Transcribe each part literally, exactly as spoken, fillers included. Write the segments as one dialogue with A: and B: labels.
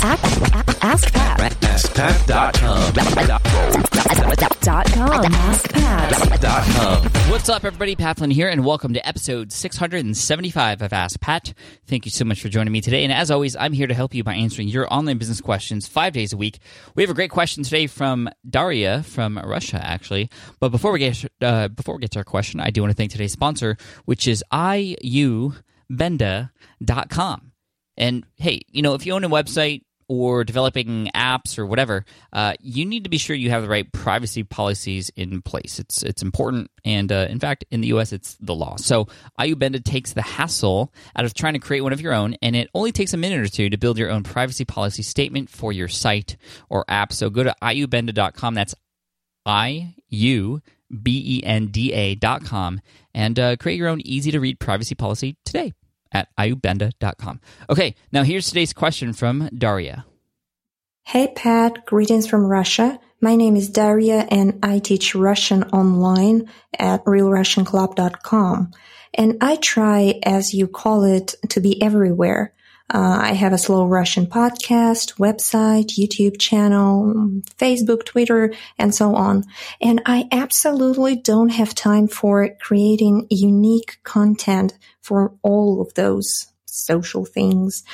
A: Ask Pat.
B: ask pat dot com.
A: Dot com. ask pat dot com.
C: What's up, everybody? Pat Flynn here, and welcome to episode six hundred seventy-five of Ask Pat. Thank you so much for joining me today. And as always, I'm here to help you by answering your online business questions five days a week. We have a great question today from Daria from Russia, actually. But before we get uh, before we get to our question, I do want to thank today's sponsor, which is I U Benda dot com. And hey, you know, if you own a website or developing apps or whatever, uh, you need to be sure you have the right privacy policies in place. It's it's important, and uh, in fact, in the U S, it's the law. So I U Benda takes the hassle out of trying to create one of your own, and it only takes a minute or two to build your own privacy policy statement for your site or app. So go to I U Benda dot com. That's I U B E N D A dot com, and uh, create your own easy-to-read privacy policy today at I U Benda dot com. Okay, now here's today's question from Daria.
D: Hey Pat, greetings from Russia. My name is Daria and I teach Russian online at real russian club dot com. And I try, as you call it, to be everywhere. Uh, I have a Slow Russian podcast, website, YouTube channel, Facebook, Twitter, and so on. And I absolutely don't have time for creating unique content for all of those social things.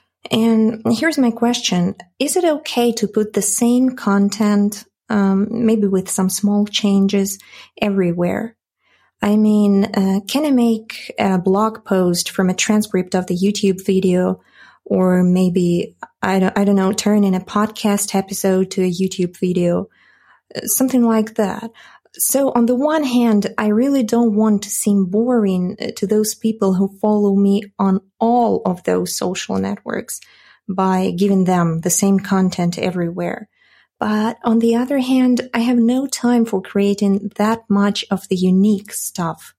D: And here's my question. Is it okay to put the same content, um, maybe with some small changes, everywhere? I mean, uh, can I make a blog post from a transcript of the YouTube video, or maybe, I don't, I don't know, turn in a podcast episode to a YouTube video, something like that? So on the one hand, I really don't want to seem boring to those people who follow me on all of those social networks by giving them the same content everywhere. But on the other hand, I have no time for creating that much of the unique stuff.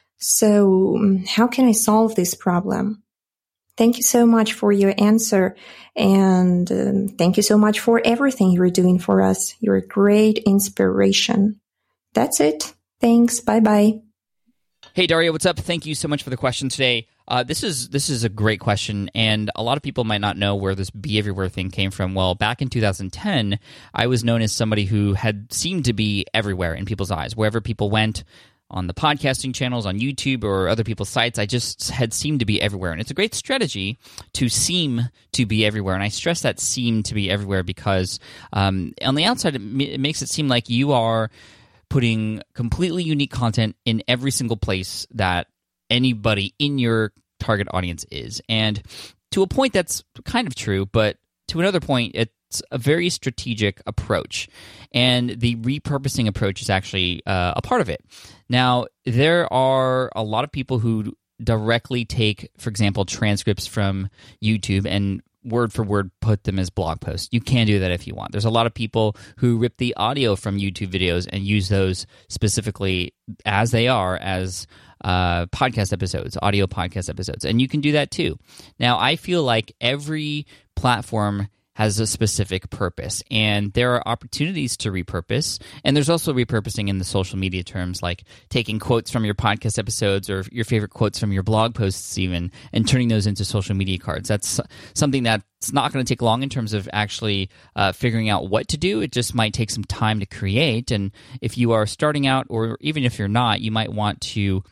D: So how can I solve this problem? Thank you so much for your answer. And um, thank you so much for everything you're doing for us. You're a great inspiration. That's it. Thanks. Bye-bye.
C: Hey, Daria, what's up? Thank you so much for the question today. Uh, this is this is a great question, and a lot of people might not know where this be everywhere thing came from. Well, back in two thousand ten, I was known as somebody who had seemed to be everywhere in people's eyes. Wherever people went, on the podcasting channels, on YouTube, or other people's sites, I just had seemed to be everywhere. And it's a great strategy to seem to be everywhere. And I stress that seem to be everywhere because um, on the outside, it, m- it makes it seem like you are putting completely unique content in every single place that anybody in your target audience is. And to a point, that's kind of true, but to another point, it's a very strategic approach. And the repurposing approach is actually uh, a part of it. Now, there are a lot of people who directly take, for example, transcripts from YouTube and word for word put them as blog posts. You can do that if you want. There's a lot of people who rip the audio from YouTube videos and use those specifically as they are as uh, podcast episodes, audio podcast episodes. And you can do that too. Now, I feel like every platform has a specific purpose, and there are opportunities to repurpose, and there's also repurposing in the social media terms, like taking quotes from your podcast episodes or your favorite quotes from your blog posts even, and turning those into social media cards. That's something that's not going to take long in terms of actually uh, figuring out what to do. It just might take some time to create, and if you are starting out, or even if you're not, you might want to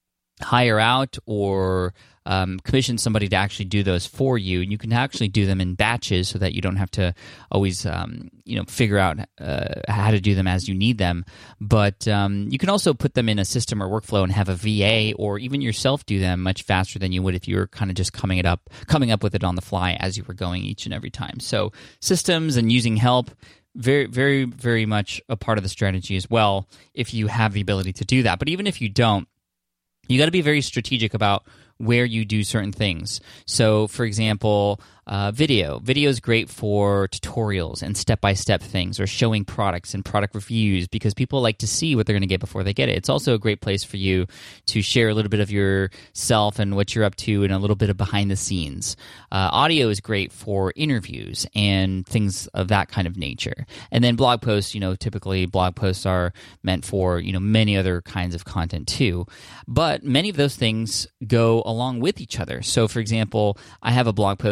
C: hire out or Um, commission somebody to actually do those for you, and you can actually do them in batches so that you don't have to always, um, you know, figure out uh, how to do them as you need them. But um, you can also put them in a system or workflow and have a V A or even yourself do them much faster than you would if you were kind of just coming it up, coming up with it on the fly as you were going each and every time. So systems and using help, very, very, very much a part of the strategy as well if you have the ability to do that. But even if you don't, you got to be very strategic about where you do certain things. So, for example, uh, video. Video is great for tutorials and step-by-step things, or showing products and product reviews, because people like to see what they're going to get before they get it. It's also a great place for you to share a little bit of yourself and what you're up to and a little bit of behind the scenes. Uh, audio is great for interviews and things of that kind of nature. And then blog posts, you know, typically blog posts are meant for, you know, many other kinds of content too. But many of those things go along with each other. So, for example, I have a blog post that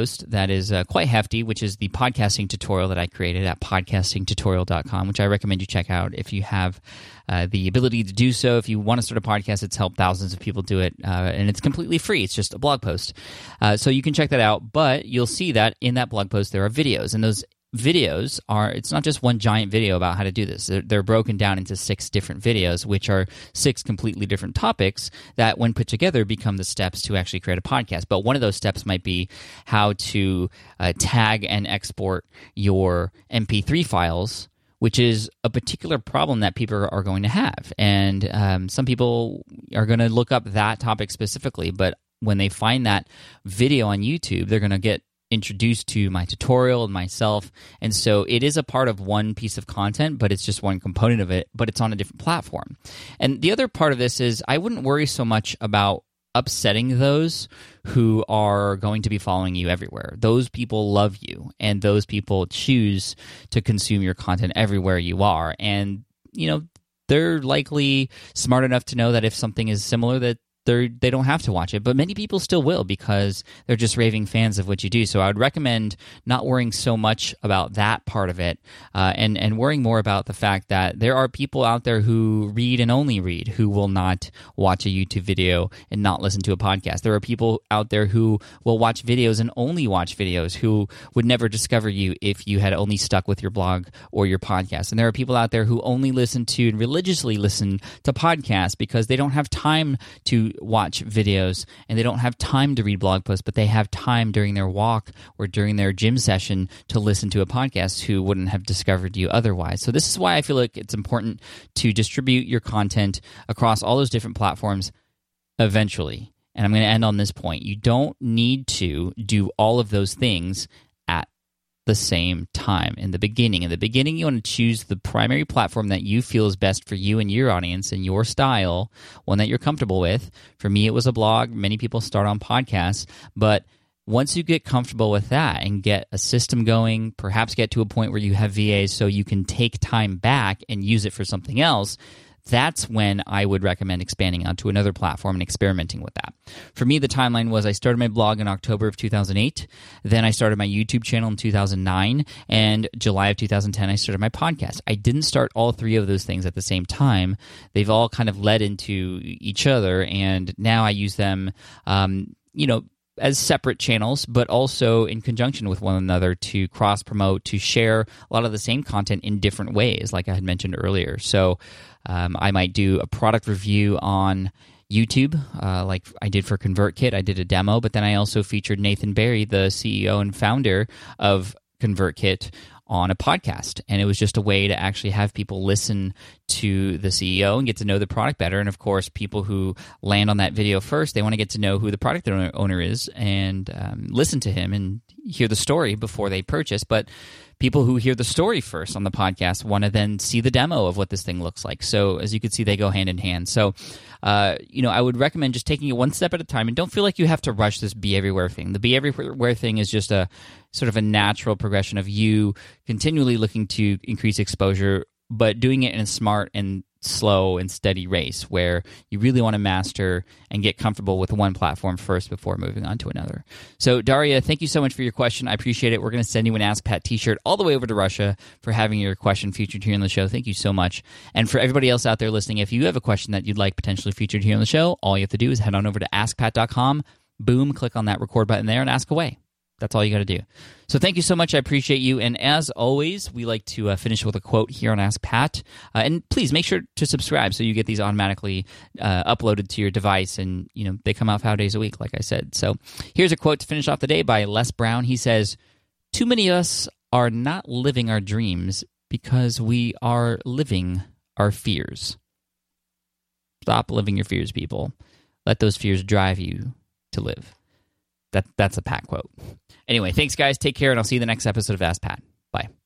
C: that is uh, quite hefty, which is the podcasting tutorial that I created at podcasting tutorial dot com, which I recommend you check out if you have uh, the ability to do so. If you want to start a podcast, it's helped thousands of people do it, uh, and it's completely free. It's just a blog post. Uh, so you can check that out, but you'll see that in that blog post there are videos, and those videos are, it's not just one giant video about how to do this. They're, they're broken down into six different videos, which are six completely different topics that, when put together, become the steps to actually create a podcast. But one of those steps might be how to uh, tag and export your M P three files, which is a particular problem that people are going to have. And um, some people are going to look up that topic specifically, but when they find that video on YouTube, they're going to get introduced to my tutorial and myself, and so it is a part of one piece of content, but it's just one component of it, but it's on a different platform. And the other part of this is I wouldn't worry so much about upsetting those who are going to be following you everywhere. Those people love you, and those people choose to consume your content everywhere you are, and you know, they're likely smart enough to know that if something is similar, that They're, they don't have to watch it, but many people still will because they're just raving fans of what you do. So I would recommend not worrying so much about that part of it, uh, and, and worrying more about the fact that there are people out there who read and only read, who will not watch a YouTube video and not listen to a podcast. There are people out there who will watch videos and only watch videos, who would never discover you if you had only stuck with your blog or your podcast. And there are people out there who only listen to and religiously listen to podcasts because they don't have time to watch videos and they don't have time to read blog posts, but they have time during their walk or during their gym session to listen to a podcast, who wouldn't have discovered you otherwise. So this is why I feel like it's important to distribute your content across all those different platforms eventually. And I'm going to end on this point. You don't need to do all of those things at the same time in the beginning. In the beginning, you want to choose the primary platform that you feel is best for you and your audience and your style, one that you're comfortable with. For me, it was a blog. Many people start on podcasts, but once you get comfortable with that and get a system going, perhaps get to a point where you have V As so you can take time back and use it for something else, that's when I would recommend expanding onto another platform and experimenting with that. For me, the timeline was I started my blog in October of two thousand eight, then I started my YouTube channel in two thousand nine, and July of two thousand ten, I started my podcast. I didn't start all three of those things at the same time. They've all kind of led into each other, and now I use them, um, you know, as separate channels, but also in conjunction with one another to cross-promote, to share a lot of the same content in different ways, like I had mentioned earlier. So um, I might do a product review on YouTube, uh, like I did for ConvertKit. I did a demo, but then I also featured Nathan Barry, the C E O and founder of ConvertKit, on a podcast. And it was just a way to actually have people listen to the C E O and get to know the product better. And of course, people who land on that video first, they want to get to know who the product owner is and um, listen to him and hear the story before they purchase. But people who hear the story first on the podcast want to then see the demo of what this thing looks like. So as you can see, they go hand in hand. So, uh, you know, I would recommend just taking it one step at a time, and don't feel like you have to rush this Be Everywhere thing. The Be Everywhere thing is just a sort of a natural progression of you continually looking to increase exposure, but doing it in a smart and slow and steady race where you really want to master and get comfortable with one platform first before moving on to another. So, Daria, thank you so much for your question. I appreciate it. We're going to send you an Ask Pat t-shirt all the way over to Russia for having your question featured here on the show. Thank you so much. And for everybody else out there listening, if you have a question that you'd like potentially featured here on the show, all you have to do is head on over to ask pat dot com, boom, click on that record button there and ask away. That's all you got to do. So thank you so much. I appreciate you. And as always, we like to uh, finish with a quote here on Ask Pat. Uh, and please make sure to subscribe so you get these automatically uh, uploaded to your device. And, you know, they come out five days a week, like I said. So here's a quote to finish off the day by Les Brown. He says, "Too many of us are not living our dreams because we are living our fears." Stop living your fears, people. Let those fears drive you to live. That, that's a Pat quote. Anyway, thanks, guys. Take care, and I'll see you in the next episode of Ask Pat. Bye.